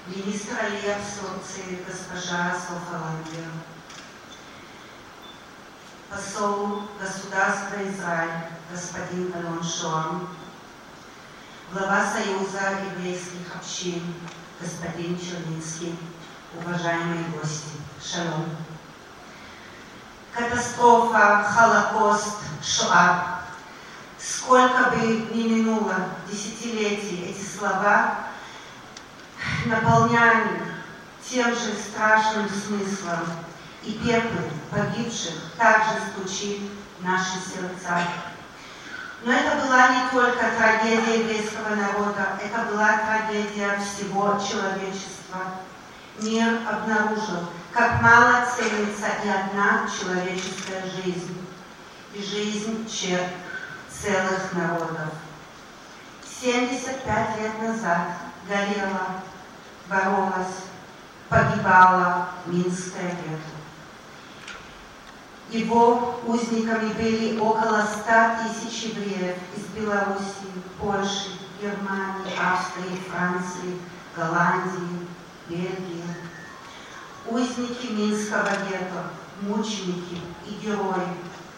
министр реабсорбции госпожа Софаландия, посол государства Израиль господин Алон Шоам, глава Союза еврейских общин господин Черницкий, уважаемые гости, шалом. Катастрофа, Холокост, Шоа. Сколько бы ни минуло десятилетий, эти слова наполняли тем же страшным смыслом, и пепел погибших также стучит в наши сердца. Но это была не только трагедия еврейского народа, это была трагедия всего человечества. Мир обнаружил, как мало ценится и одна человеческая жизнь, и жизнь целых народов. 75 лет назад горела, боролась, погибала Минская гетто. Его узниками были около 100 тысяч евреев из Белоруссии, Польши, Германии, Австрии, Франции, Голландии, Бельгии. Узники Минского гетто, мученики и герои.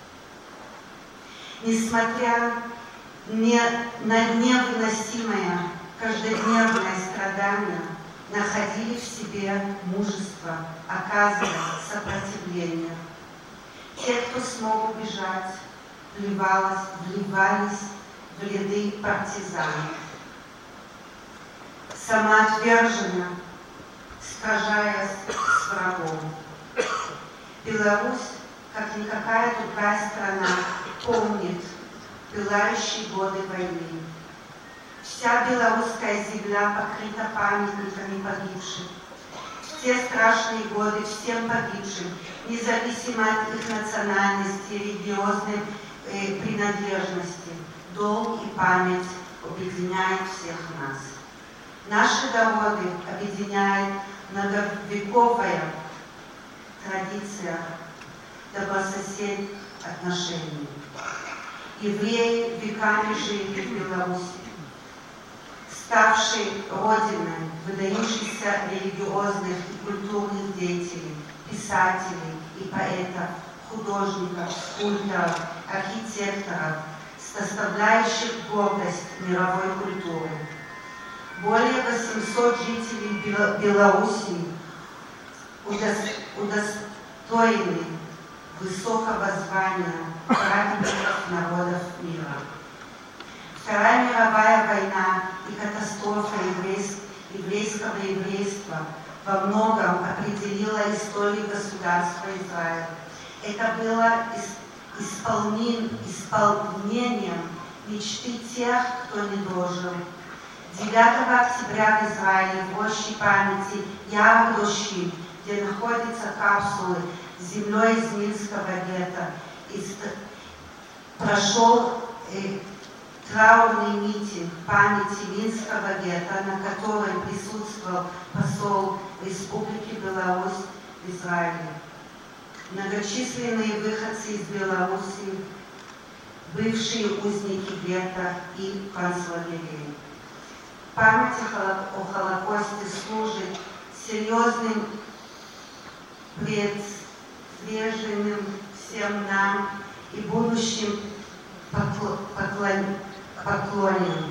Несмотря на невыносимое каждодневное страдание, находили в себе мужество, оказывать сопротивление. Те, кто смог убежать, вливались в ряды партизан. Самоотверженно сражаясь с врагом. Беларусь, как никакая другая страна, помнит пылающие годы войны. Вся белорусская земля покрыта памятниками погибших. В те страшные годы всем погибшим, независимо от их национальности, религиозной принадлежности, долг и память объединяет всех нас. Наши народы объединяет многовековая традиция добрососедних отношений. Евреи веками жили в Беларуси, ставшей родиной выдающихся религиозных и культурных деятелей, писателей и поэтов, художников, скульпторов, архитекторов, составляющих гордость мировой культуры. Более 800 жителей Белоруссии удостоены высокого звания праведников народов мира. Вторая мировая война и катастрофа еврейского еврейства во многом определила историю государства Израиль. Это было исполнением мечты тех, кто не дожил. 9 октября в Израиле в роще памяти Яар Кадошим, где находятся капсулы с землей из Минского гетто, прошел траурный митинг памяти Минского гетто, на котором присутствовал посол Республики Беларусь в Израиле. Многочисленные выходцы из Беларуси, бывшие узники гетто и концлагерей. Память о Холокосте служит серьезным предсвеженным всем нам и будущим поклоням,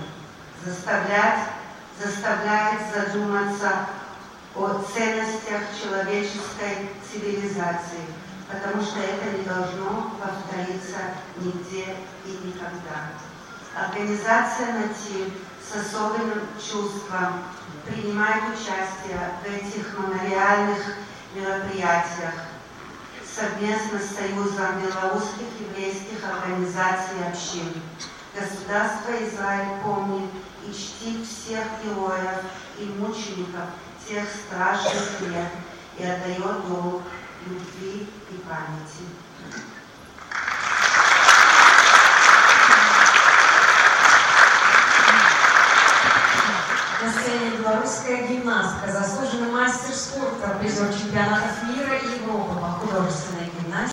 заставляет задуматься о ценностях человеческой цивилизации, потому что это не должно повториться нигде и никогда. Организация «Натив» с особенным чувством принимает участие в этих мемориальных мероприятиях совместно с Союзом белорусских еврейских организаций и общин. Государство Израиль помнит и чтит всех героев и мучеников тех страшных лет и отдает долг любви и памяти.